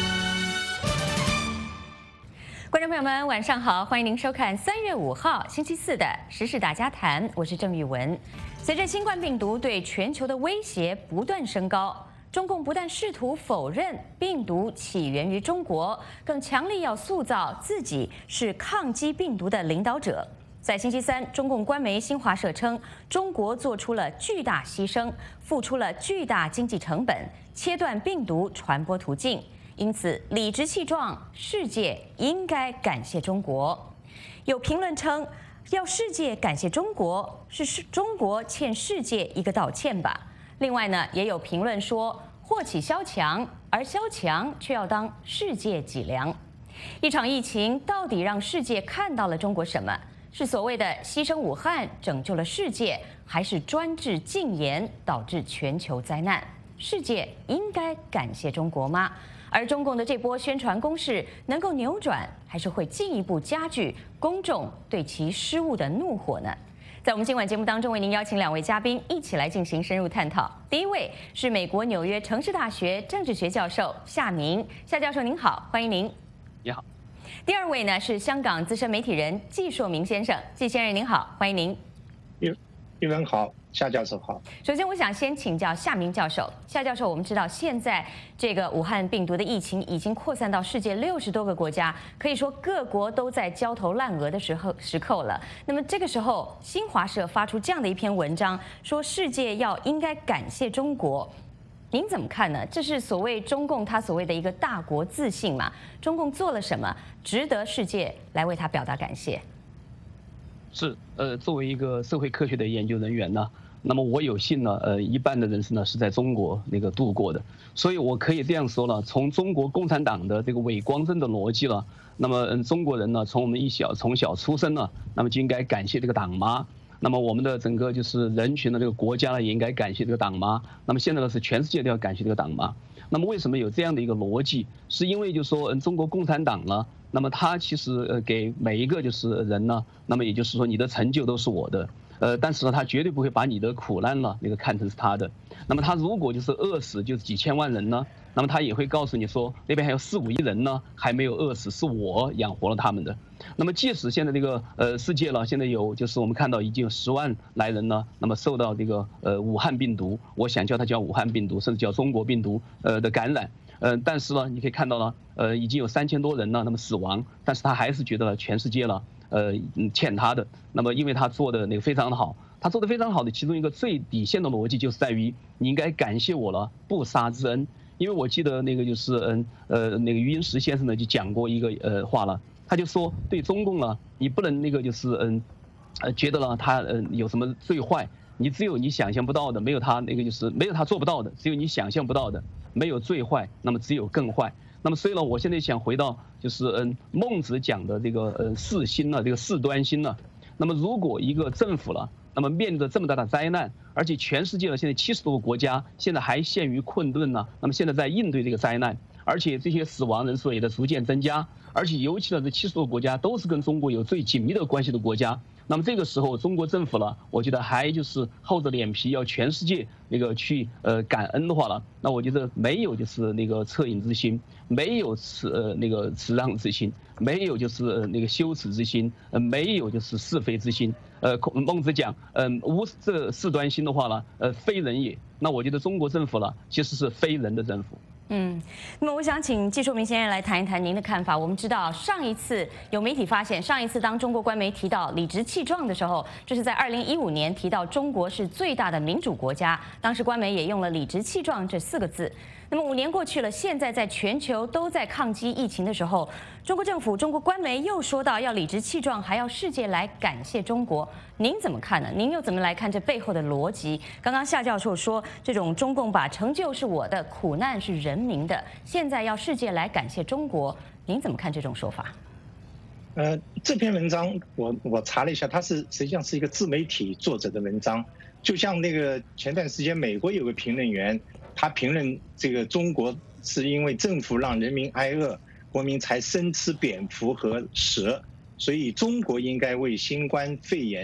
观众朋友们，晚上好，欢迎您收看三月五号星期四的时事大家谈，我是郑玉文。随着新冠病毒对全球的威胁不断升高，中共不但试图否认病毒起源于中国，更强力要塑造自己是抗击病毒的领导者。在星期三，中共官媒新华社称，中国做出了巨大牺牲，付出了巨大经济成本，切断病毒传播途径，因此理直气壮，世界应该感谢中国。有评论称，要世界感谢中国，是中国欠世界一个道歉吧。另外呢，也有评论说，祸起萧墙，而萧墙却要当世界脊梁。一场疫情到底让世界看到了中国什么？是所谓的牺牲武汉拯救了世界，还是专制禁言导致全球灾难？世界应该感谢中国吗？而中共的这波宣传攻势能够扭转，还是会进一步加剧公众对其失误的怒火呢？在我们今晚节目当中，为您邀请两位嘉宾一起来进行深入探讨。第一位是美国纽约城市大学政治学教授夏明，夏教授您好，欢迎您。 你好。 第二位呢是香港资深媒体人季硕明先生，季先生您好，欢迎您。 玉玉文好，夏教授好。 首先，我想先请教夏明教授。夏教授，我们知道现在这个武汉病毒的疫情已经扩散到世界六十多个国家，可以说各国都在焦头烂额的时候时刻了。那么这个时候，新华社发出这样的一篇文章，说世界要应该感谢中国。您怎么看呢？这是所谓中共他所谓的一个大国自信嘛？中共做了什么值得世界来为他表达感谢？ 是，呃，作为一个社会科学的研究人员呢，那么我有幸呢，呃，一半的人生呢是在中国那个度过的，所以我可以这样说呢，从中国共产党的这个伪光正的逻辑了，那么、呃、中国人呢，从我们一小从小出生呢，那么就应该感谢这个党妈。那么我们的整个就是人群的这个国家呢，也应该感谢这个党妈。那么现在呢，是全世界都要感谢这个党妈。那么为什么有这样的一个逻辑？是因为就是说，嗯，中国共产党呢，那么他其实呃给每一个就是人呢，那么也就是说你的成就都是我的，呃，但是呢，他绝对不会把你的苦难呢那个看成是他的。那么他如果就是饿死就是几千万人呢，那么他也会告诉你说，那边还有四五亿人呢还没有饿死，是我养活了他们的。那么即使现在这个呃世界了，现在有就是我们看到已经有十万来人呢，那么受到这个呃武汉病毒，我想叫它叫武汉病毒，甚至叫中国病毒呃的感染，呃，但是呢，你可以看到呢，呃，已经有三千多人呢，那么死亡，但是他还是觉得全世界了，呃，欠他的。那么因为他做的那个非常的好，他做的非常好的其中一个最底线的逻辑就是在于，你应该感谢我了不杀之恩。因为我记得那个就是嗯呃那个余英时先生呢就讲过一个呃话了。他就说，对中共呢，你不能那个就是嗯，呃，觉得呢他嗯有什么最坏，你只有你想象不到的，没有他那个就是没有他做不到的，只有你想象不到的，没有最坏，那么只有更坏。那么所以呢，我现在想回到就是嗯孟子讲的这个呃四心呢，这个四端心呢。那么如果一个政府了，那么面对着这么大的灾难，而且全世界呢现在七十多个国家现在还陷于困顿呢，那么现在在应对这个灾难，而且这些死亡人数也在逐渐增加。而且尤其呢，这七十多个国家都是跟中国有最紧密的关系的国家。那么这个时候，中国政府呢，我觉得还就是厚着脸皮要全世界那个去呃感恩的话了，那我觉得没有就是那个恻隐之心，没有慈呃那个慈让之心，没有就是、呃、那个羞耻之心，呃没有就是是非之心。呃，孟子讲，嗯、呃，无这四端心的话呢，呃，非人也。那我觉得中国政府呢，其实是非人的政府。 嗯，那么我想请季硕明先生来谈一谈您的看法。我们知道上一次有媒体发现，上一次当中国官媒提到理直气壮的时候，就是在二零一五年提到中国是最大的民主国家，当时官媒也用了理直气壮这四个字。那么五年过去了，现在在全球都在抗击疫情的时候，中国政府、中国官媒又说到要理直气壮，还要世界来感谢中国。您怎么看呢？您又怎么来看这背后的逻辑？刚刚夏教授说，这种中共把成就是我的，苦难是人民的，现在要世界来感谢中国，您怎么看这种说法？ 呃，这篇文章我我查了一下，它是实际上是一个自媒体作者的文章，就像那个前段时间美国有个评论员。他评论这个中国是因为政府让人民挨饿，国民才生吃蝙蝠和蛇，所以中国应该为新冠肺炎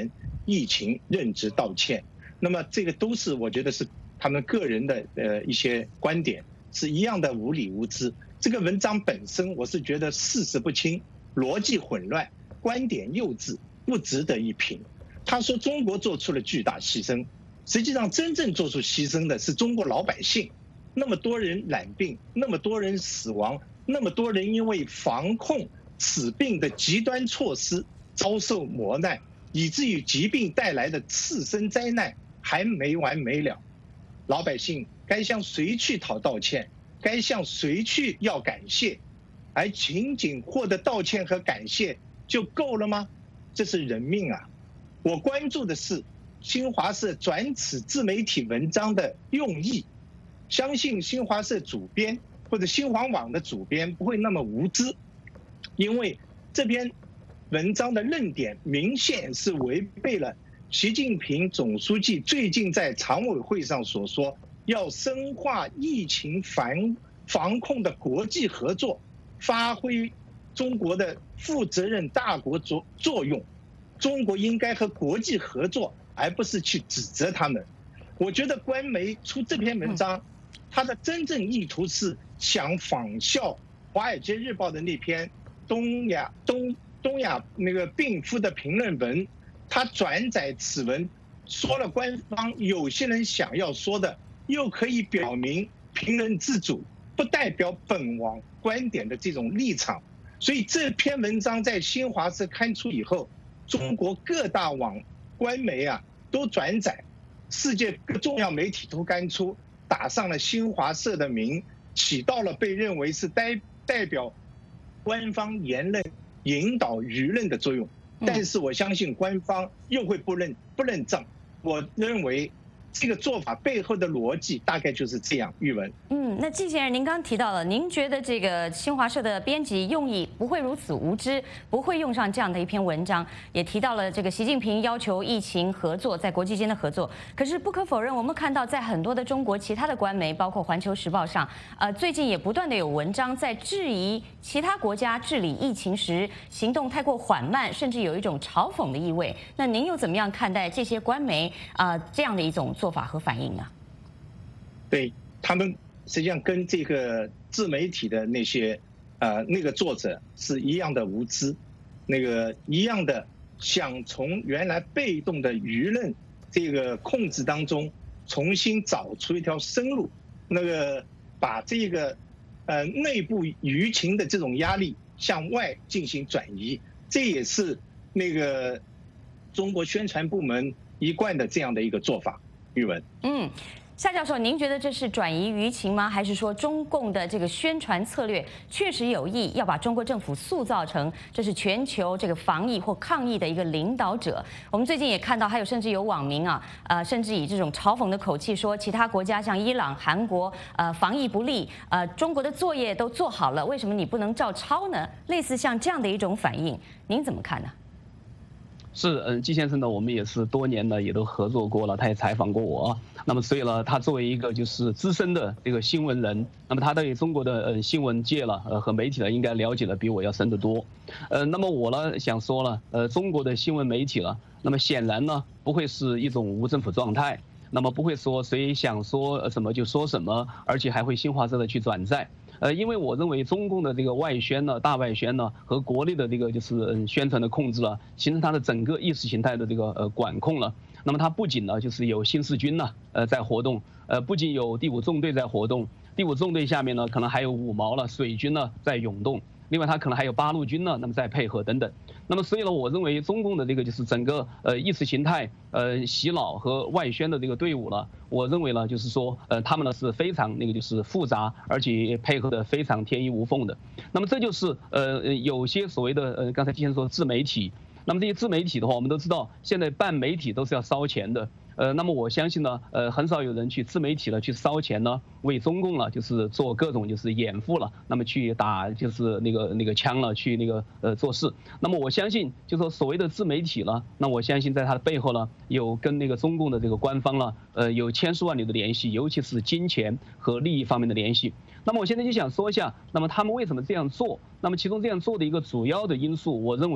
疫情任职道歉。那么这个都是我觉得是他们个人的呃一些观点，是一样的无理无知。这个文章本身我是觉得事实不清，逻辑混乱，观点幼稚，不值得一评。他说中国做出了巨大牺牲，实际上真正做出牺牲的是中国老百姓。那么多人染病，那么多人死亡，那么多人因为防控此病的极端措施遭受磨难，以至于疾病带来的次生灾难还没完没了。老百姓该向谁去讨道歉？该向谁去要感谢？而仅仅获得道歉和感谢就够了吗？这是人命啊！我关注的是新华社转此自媒体文章的用意，相信新华社主编或者新华网的主编不会那么无知，因为这篇文章的论点明显是违背了习近平总书记最近在常委会上所说，要深化疫情防防控的国际合作，发挥中国的负责任大国作作用。中国应该和国际合作，而不是去指责他们。我觉得官媒出这篇文章，它的真正意图是想仿效《华尔街日报》的那篇东亚东东亚那个病夫的评论文，他转载此文，说了官方有些人想要说的，又可以表明评论自主，不代表本网观点的这种立场。所以这篇文章在新华社刊出以后，中国各大网官媒啊都转载，世界各重要媒体都刊出，打上了新华社的名，起到了被认为是代代表官方言论引导舆论的作用。但是我相信官方又会不认不认账。我认为这个做法背后的逻辑大概就是这样。玉文， 嗯，那季先生，您刚提到了，您觉得这个新华社的编辑用意不会如此无知，不会用上这样的一篇文章，也提到了这个习近平要求疫情合作，在国际间的合作。可是不可否认，我们看到在很多的中国其他的官媒，包括《环球时报》上，呃，最近也不断的有文章在质疑其他国家治理疫情时行动太过缓慢，甚至有一种嘲讽的意味。那您又怎么样看待这些官媒啊、呃、这样的一种做法和反应呢？ 对他们实际上跟这个自媒体的那些呃那个作者是一样的无知，那个一样的想从原来被动的舆论这个控制当中重新找出一条生路，那个把这个呃内部舆情的这种压力向外进行转移，这也是那个中国宣传部门一贯的这样的一个做法。玉文， 嗯，夏教授，您觉得这是转移舆情吗？还是说中共的这个宣传策略确实有意要把中国政府塑造成这是全球这个防疫或抗疫的一个领导者？我们最近也看到，还有甚至有网民啊，呃，甚至以这种嘲讽的口气说，其他国家像伊朗、韩国，呃，防疫不力，呃，中国的作业都做好了，为什么你不能照抄呢？类似像这样的一种反应，您怎么看呢？ 是，嗯，季先生呢，我们也是多年呢也都合作过了，他也采访过我。那么所以呢，他作为一个就是资深的这个新闻人，那么他对中国的呃新闻界了，呃和媒体呢应该了解的比我要深得多。呃，那么我呢想说了，呃，中国的新闻媒体了，那么显然呢不会是一种无政府状态，那么不会说谁想说什么就说什么，而且还会新华社的去转载。呃，因为我认为中共的这个外宣呢、大外宣呢和国内的这个就是嗯宣传的控制了，形成它的整个意识形态的这个呃管控了。那么它不仅呢就是有新四军呢呃在活动，呃不仅有第五纵队在活动，第五纵队下面呢可能还有五毛了水军呢在涌动，另外它可能还有八路军呢那么在配合等等。那么所以呢，我认为中共的这个就是整个呃意识形态呃洗脑和外宣的这个队伍呢，我认为呢就是说呃他们呢是非常那个就是复杂，而且配合的非常天衣无缝的。那么这就是呃有些所谓的呃刚才之前说自媒体，那么这些自媒体的话，我们都知道现在办媒体都是要烧钱的。呃，那么我相信呢，呃，很少有人去自媒体了去烧钱呢，为中共了就是做各种就是掩护了，那么去打就是那个那个枪了，去那个呃做事。那么我相信，就说所谓的自媒体呢，那我相信在它的背后呢，有跟那个中共的这个官方呢，呃，有千丝万缕的联系，尤其是金钱和利益方面的联系。那么我现在就想说一下，那么他们为什么这样做？那么其中这样做的一个主要的因素，我认为。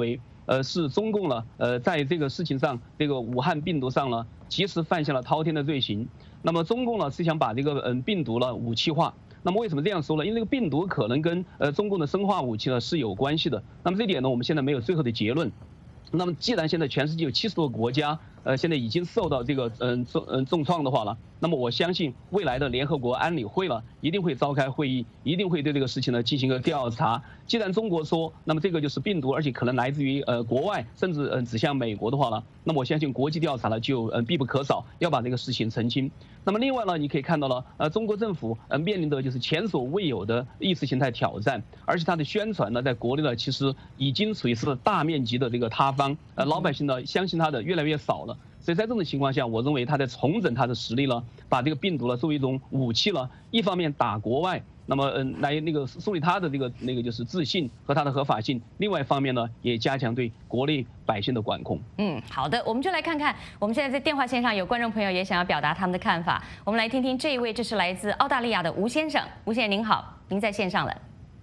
呃，是中共呢，呃，在这个事情上，这个武汉病毒上呢，及时犯下了滔天的罪行。那么中共呢是想把这个嗯病毒呢武器化。那么为什么这样说呢？因为这个病毒可能跟呃中共的生化武器呢是有关系的。那么这点呢，我们现在没有最后的结论。那么既然现在全世界有七十多个国家，呃，现在已经受到这个嗯重嗯重创的话了，那么我相信未来的联合国安理会了一定会召开会议，一定会对这个事情呢进行一个调查。既然中国说，那么这个就是病毒，而且可能来自于呃国外，甚至嗯指向美国的话呢，那么我相信国际调查呢就嗯必不可少，要把这个事情澄清。那么另外呢，你可以看到了，呃，中国政府呃面临的就是前所未有的意识形态挑战，而且它的宣传呢，在国内呢其实已经属于是大面积的这个塌方，呃，老百姓呢相信它的越来越少了。所以在这种情况下，我认为他在重整他的实力了，把这个病毒呢作为一种武器了，一方面打国外，那么嗯来那个树立他的这个那个就是自信和他的合法性；另外一方面呢，也加强对国内百姓的管控。 嗯，好的，我们就来看看，我们现在在电话线上有观众朋友也想要表达他们的看法，我们来听听这一位，这是来自澳大利亚的吴先生。吴先生您好，您在线上了。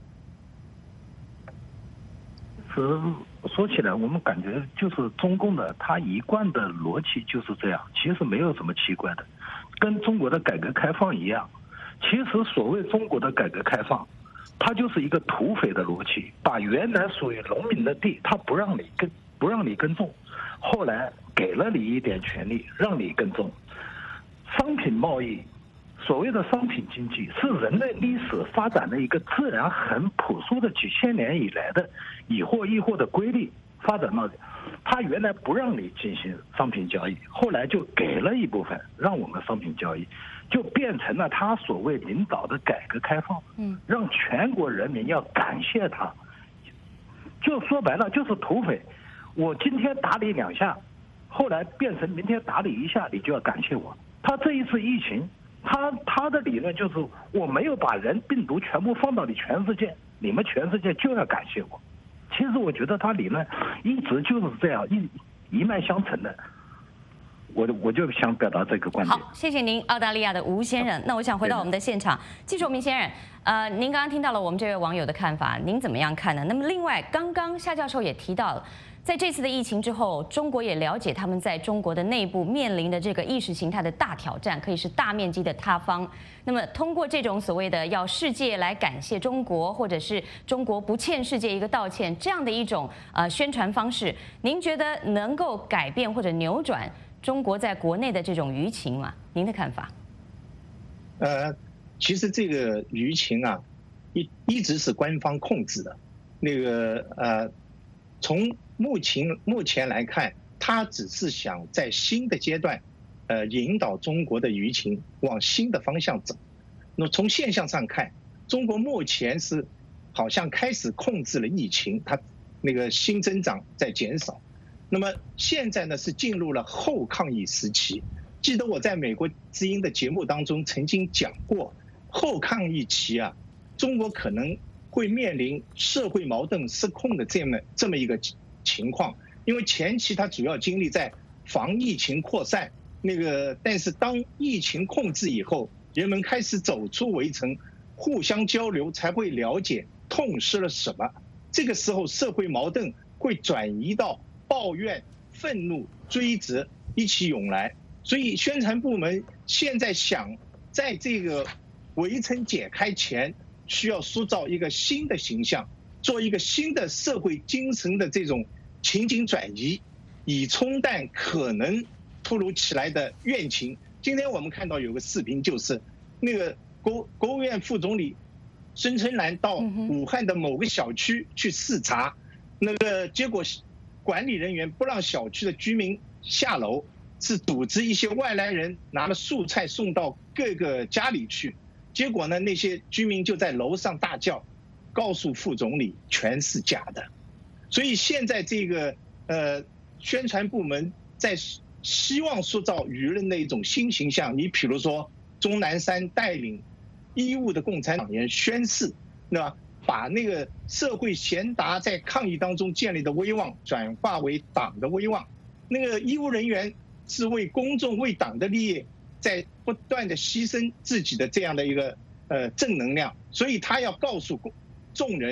是说起来，我们感觉就是中共的他一贯的逻辑就是这样，其实没有什么奇怪的，跟中国的改革开放一样。其实所谓中国的改革开放，它就是一个土匪的逻辑，把原来属于农民的地，他不让你耕，不让你耕种，后来给了你一点权利，让你耕种。商品贸易，所谓的商品经济，是人类历史发展的一个自然很朴素的几千年以来的以货易货的规律发展到的。他原来不让你进行商品交易，后来就给了一部分让我们商品交易，就变成了他所谓领导的改革开放，嗯，让全国人民要感谢他。就说白了就是土匪，我今天打你两下，后来变成明天打你一下，你就要感谢我。他这一次疫情，他他的理论就是我没有把人病毒全部放到你全世界，你们全世界就要感谢我。其实我觉得他理论一直就是这样一一脉相承的，我我就想表达这个观点。 好，谢谢您，澳大利亚的吴先生。那我想回到我们的现场，季守明先生，呃，您刚刚听到了我们这位网友的看法，您怎么样看呢？那么另外，刚刚夏教授也提到了，在这次的疫情之后，中国也了解他们在中国的内部面临的这个意识形态的大挑战，可以是大面积的塌方。那么通过这种所谓的要世界来感谢中国，或者是中国不欠世界一个道歉这样的一种呃宣传方式，您觉得能够改变或者扭转中国在国内的这种舆情吗？您的看法？ 呃，其实这个舆情啊，一一直是官方控制的。那个呃，从目前目前来看，他只是想在新的阶段，呃，引导中国的舆情往新的方向走。那么从现象上看，中国目前是好像开始控制了疫情，它那个新增长在减少。那么现在呢是进入了后抗疫时期。记得我在美国之音的节目当中曾经讲过，后抗疫期啊，中国可能会面临社会矛盾失控的这么这么一个情况。因为前期它主要精力在防疫情扩散，那个但是当疫情控制以后，人们开始走出围城，互相交流，才会了解痛失了什么。这个时候社会矛盾会转移到抱怨、愤怒、追责一起涌来。所以宣传部门现在想在这个围城解开前，需要塑造一个新的形象，做一个新的社会精神的这种情景转移，以冲淡可能突如其来的怨情。今天我们看到有个视频，就是那个国国务院副总理孙春兰到武汉的某个小区去视察，那个结果管理人员不让小区的居民下楼，是组织一些外来人拿了素菜送到各个家里去。结果呢，那些居民就在楼上大叫，告诉副总理全是假的。所以现在这个呃宣传部门在希望塑造舆论的一种新形象。你比如说钟南山带领医务的共产党员宣誓，对吧？把那个社会贤达在抗疫当中建立的威望转化为党的威望。那个医务人员是为公众、为党的利益，在不断的牺牲自己的这样的一个呃正能量，所以他要告诉众人，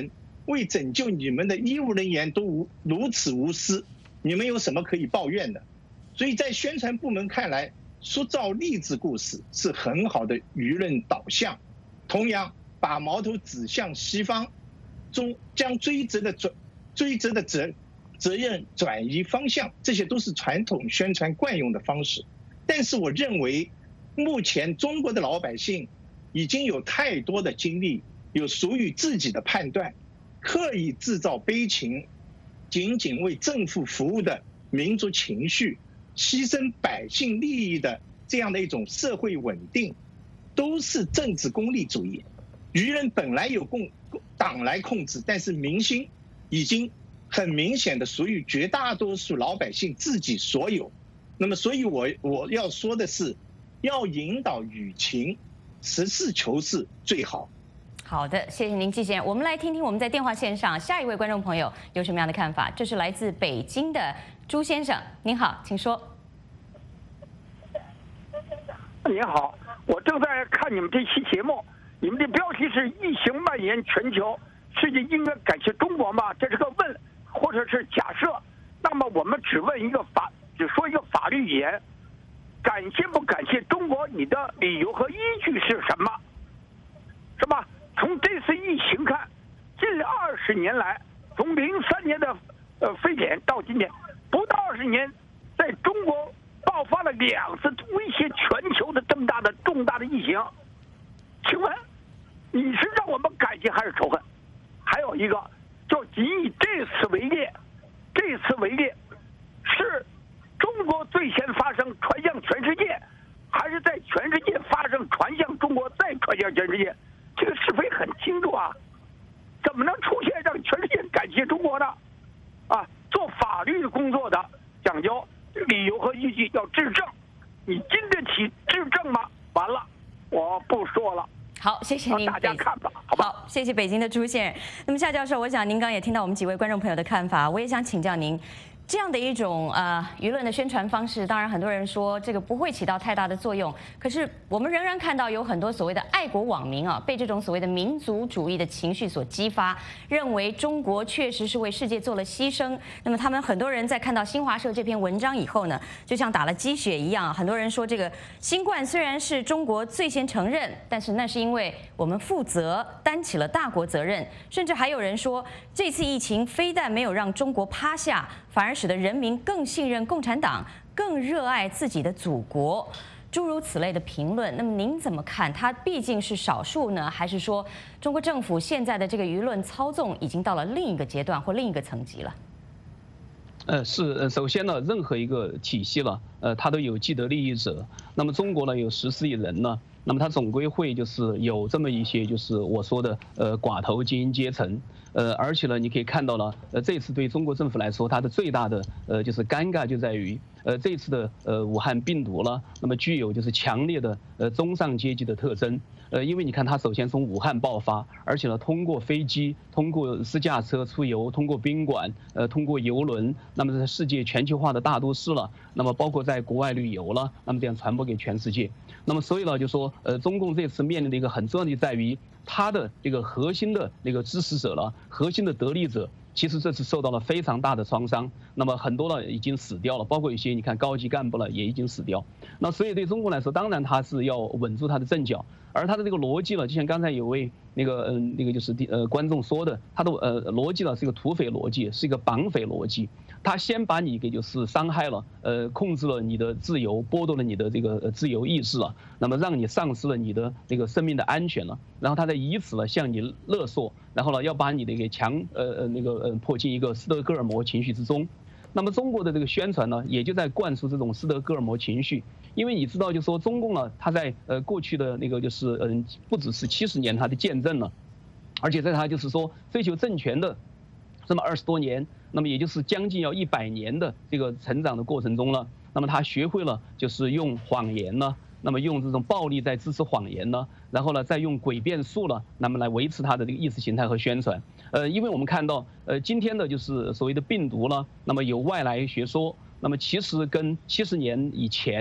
为拯救你们的医务人员都无如此无私，你们有什么可以抱怨的？所以在宣传部门看来，塑造励志故事是很好的舆论导向。同样，把矛头指向西方，中将追责的转追责的责责任转移方向，这些都是传统宣传惯用的方式。但是我认为，目前中国的老百姓已经有太多的经历，有属于自己的判断，刻意制造悲情，仅仅为政府服务的民族情绪，牺牲百姓利益的这样的一种社会稳定，都是政治功利主义。舆论本来有共党来控制，但是民心已经很明显的属于绝大多数老百姓自己所有。那么，所以我我要说的是，要引导舆情，实事求是最好。 好的，谢谢您，季先生。我们来听听我们在电话线上下一位观众朋友有什么样的看法。这是来自北京的朱先生，您好，请说。 您好，我正在看你们这期节目，你们的标题是“疫情蔓延全球，世界应该感谢中国吗？”这是个问，或者是假设。那么我们只问一个法，只说一个法律语言，感谢不感谢中国？你的理由和依据是什么？是吧？从这次疫情看，近二十年来，从零三年的呃非典到今天，不到二十年，在中国爆发了两次威胁全球的这么大的重大的疫情。请问，你是让我们感激还是仇恨？还有一个，就仅以这次为例，这次为例，是中国最先发生传向全世界，还是在全世界发生传向中国再传向全世界？这个是非很清楚啊，怎么能出现让全世界感谢中国呢？啊，做法律工作的讲究理由和依据要质证，你经得起质证吗？完了，我不说了。 好，谢谢您， 大家看吧，好吧。 好，谢谢北京的朱先生。那么夏教授，我想您刚也听到我们几位观众朋友的看法，我也想请教您。这样的一种呃舆论的宣传方式，当然很多人说这个不会起到太大的作用，可是我们仍然看到有很多所谓的爱国网民啊，被这种所谓的民族主义的情绪所激发，认为中国确实是为世界做了牺牲。那么他们很多人在看到新华社这篇文章以后呢，就像打了鸡血一样，很多人说这个新冠虽然是中国最先承认，但是那是因为我们负责担起了大国责任，甚至还有人说这次疫情非但没有让中国趴下，反而使得人民更信任共产党，更热爱自己的祖国，诸如此类的评论。那么您怎么看？它毕竟是少数呢，还是说中国政府现在的这个舆论操纵已经到了另一个阶段或另一个层级了？ 呃，是，呃，首先呢，任何一个体系了，呃，它都有既得利益者。那么中国呢，有十四亿人呢，那么它总归会就是有这么一些，就是我说的，呃，寡头精英阶层。呃，而且呢，你可以看到了，呃，这次对中国政府来说，它的最大的呃就是尴尬就在于，呃，这次的呃武汉病毒呢，那么具有就是强烈的呃中上阶级的特征。呃，因为你看，它首先从武汉爆发，而且呢，通过飞机、通过私家车出游，通过宾馆，呃，通过邮轮，那么在世界全球化的大都市了，那么包括在国外旅游了，那么这样传播给全世界。那么所以呢，就说，呃，中共这次面临的一个很重要的在于，它的这个核心的那个支持者了，核心的得利者。其实这次受到了非常大的创伤，那么很多呢已经死掉了，包括一些你看高级干部了也已经死掉。那所以对中国来说，当然它是要稳住它的阵脚，而它的这个逻辑呢，就像刚才有位那个嗯那个就是呃观众说的，它的呃逻辑呢是一个土匪逻辑，是一个绑匪逻辑。他先把你给就是伤害了，呃，控制了你的自由，剥夺了你的这个自由意识了，那么让你丧失了你的这个生命的安全了，然后他再以此呢向你勒索，然后呢要把你的给强呃呃那个呃迫进一个斯德哥尔摩情绪之中。那么中国的这个宣传呢，也就在灌输这种斯德哥尔摩情绪，因为你知道，就说中共呢，他在呃过去的那个就是嗯不只是七十年他的见证了，而且在他就是说追求政权的这么二十多年。那么也就是将近要一百年的这个成长的过程中呢，那么他学会了就是用谎言呢，那么用这种暴力在支持谎言呢，然后呢再用诡辩术呢，那么来维持他的这个意识形态和宣传。呃，因为我们看到，呃，今天的就是所谓的病毒呢，那么有外来学说，那么其实跟七十年以前。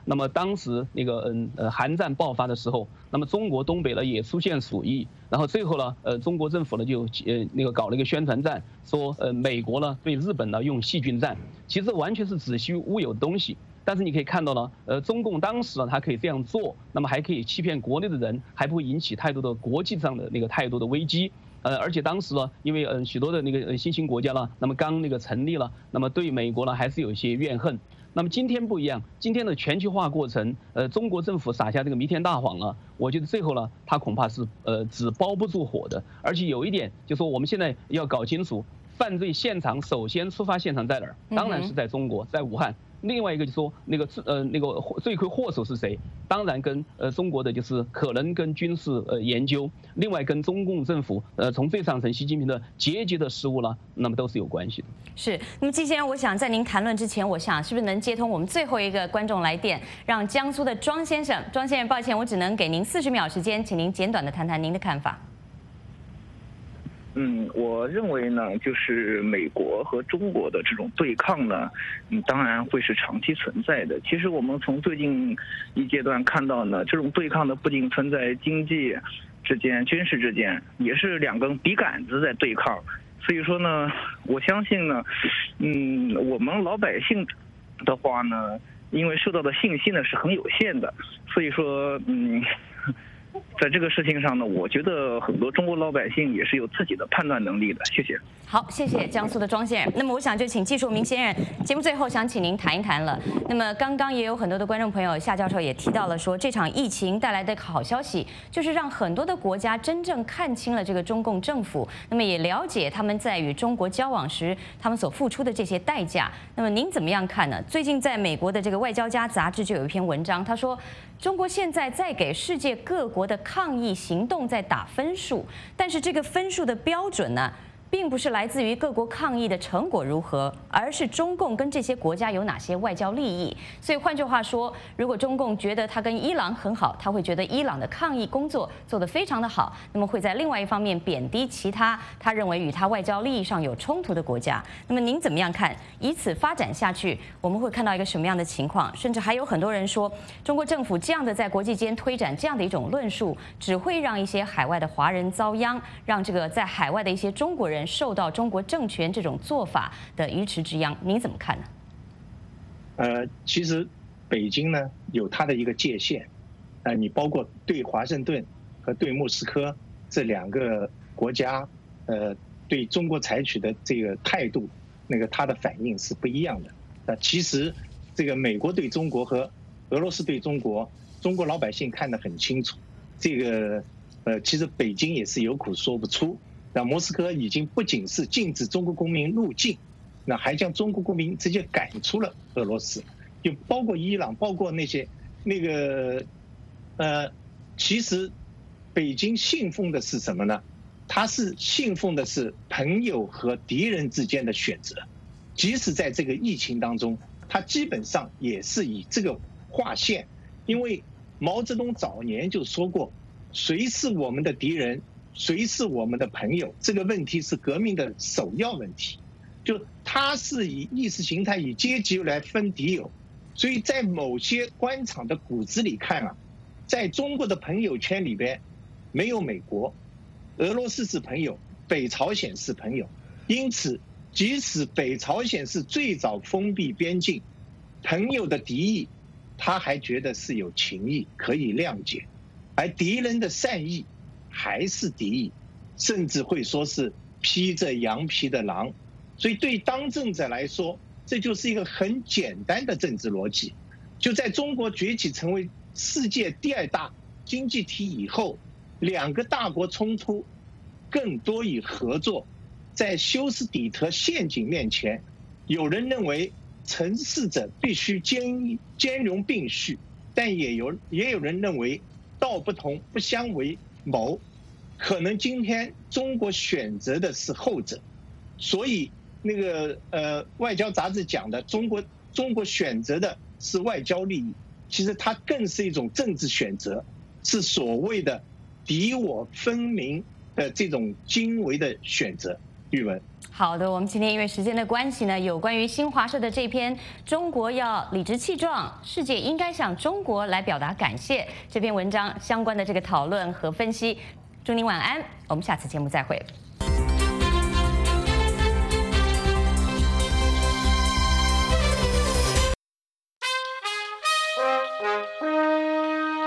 那么当时那个嗯呃韩战爆发的时候，那么中国东北呢也出现鼠疫，然后最后呢呃中国政府呢就呃那个搞了一个宣传战，说呃美国呢对日本呢用细菌战，其实完全是子虚乌有的东西。但是你可以看到呢，呃，中共当时呢，它可以这样做，那么还可以欺骗国内的人，还不会引起太多的国际上的那个太多的危机。呃，而且当时呢，因为嗯、呃、许多的那个新兴国家呢，那么刚那个成立了，那么对美国呢还是有一些怨恨。那么今天不一样，今天的全球化过程，呃，中国政府撒下这个弥天大谎呢，我觉得最后呢，它恐怕是呃纸包不住火的。而且有一点，就是说我们现在要搞清楚，犯罪现场首先出发现场在哪儿？当然是在中国，在武汉。另外一个就是说，那个呃那个罪魁祸首是谁？当然跟呃中国的就是可能跟军事呃研究，另外跟中共政府呃从最上层习近平的节节的失误了，那么都是有关系的。 是，那么季先生，我想在您谈论之前，我想是不是能接通我们最后一个观众来电，让江苏的庄先生，庄先生，抱歉，我只能给您四十秒时间，请您简短的谈谈您的看法。 嗯，我认为呢，就是美国和中国的这种对抗呢，嗯，当然会是长期存在的。其实我们从最近一阶段看到呢，这种对抗呢，不仅存在经济之间、军事之间，也是两根笔杆子在对抗。所以说呢，我相信呢，嗯，我们老百姓的话呢，因为受到的信息呢是很有限的，所以说，嗯。在这个事情上呢，我觉得很多中国老百姓也是有自己的判断能力的。谢谢。 好，谢谢江苏的庄先生。那么我想就请技术明先生，节目最后想请您谈一谈了。那么刚刚也有很多的观众朋友，夏教授也提到了说，这场疫情带来的好消息，就是让很多的国家真正看清了这个中共政府，那么也了解他们在与中国交往时他们所付出的这些代价。那么您怎么样看呢？最近在美国的这个《外交家》杂志就有一篇文章，他说中国现在在给世界各国的抗疫行动在打分数，但是这个分数的标准呢，并不是来自于各国抗疫的成果如何，而是中共跟这些国家有哪些外交利益。所以换句话说，如果中共觉得他跟伊朗很好，他会觉得伊朗的抗疫工作做得非常的好，那么会在另外一方面贬低其他他认为与他外交利益上有冲突的国家。那么您怎么样看？以此发展下去，我们会看到一个什么样的情况？甚至还有很多人说，中国政府这样的在国际间推展这样的一种论述，只会让一些海外的华人遭殃，让这个在海外的一些中国人受到中国政权这种做法的鱼池之殃。您怎么看呢？ 呃，其实北京呢有它的一个界限，呃，你包括对华盛顿和对莫斯科这两个国家，呃，对中国采取的这个态度，那个它的反应是不一样的。那其实这个美国对中国和俄罗斯对中国，中国老百姓看得很清楚。这个呃，其实北京也是有苦说不出。那莫斯科已经不仅是禁止中国公民入境，那还将中国公民直接赶出了俄罗斯，就包括伊朗，包括那些那个呃，其实北京信奉的是什么呢？它是信奉的是朋友和敌人之间的选择，即使在这个疫情当中，它基本上也是以这个划线，因为毛泽东早年就说过，谁是我们的敌人，谁是我们的朋友，这个问题是革命的首要问题。就他是以意识形态、以阶级来分敌友，所以在某些官场的骨子里看啊，在中国的朋友圈里边，没有美国，俄罗斯是朋友，北朝鲜是朋友，因此即使北朝鲜是最早封闭边境，朋友的敌意，他还觉得是有情义可以谅解，而敌人的善意还是敌意，甚至会说是披着羊皮的狼。所以对当政者来说，这就是一个很简单的政治逻辑。就在中国崛起成为世界第二大经济体以后，两个大国冲突更多以合作。在修斯底特陷阱面前，有人认为成事者必须兼兼容并蓄，但也有也有人认为道不同不相为谋，可能今天中国选择的是后者。所以那个呃外交杂志讲的中国中国选择的是外交利益，其实它更是一种政治选择，是所谓的敌我分明的这种精微的选择。 玉文。 好的，我们今天因为时间的关系呢，有关于新华社的这篇《中国要理直气壮，世界应该向中国来表达感谢》这篇文章相关的这个讨论和分析。祝您晚安，我们下次节目再会。